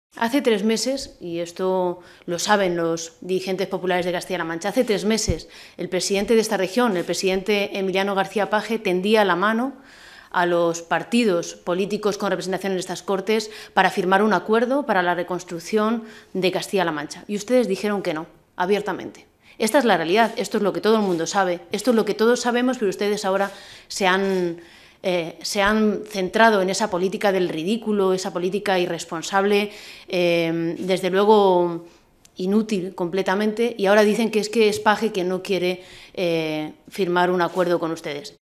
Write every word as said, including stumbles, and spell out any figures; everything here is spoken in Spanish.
Hace tres meses, y esto lo saben los dirigentes populares de Castilla-La Mancha, hace tres meses el presidente de esta región, el presidente Emiliano García Paje, tendía la mano a los partidos políticos con representación en estas Cortes para firmar un acuerdo para la reconstrucción de Castilla-La Mancha. Y ustedes dijeron que no, abiertamente. Esta es la realidad, esto es lo que todo el mundo sabe, esto es lo que todos sabemos, pero ustedes ahora se han, eh, se han centrado en esa política del ridículo, esa política irresponsable, eh, desde luego inútil completamente, y ahora dicen que es que es Paje que no quiere eh, firmar un acuerdo con ustedes.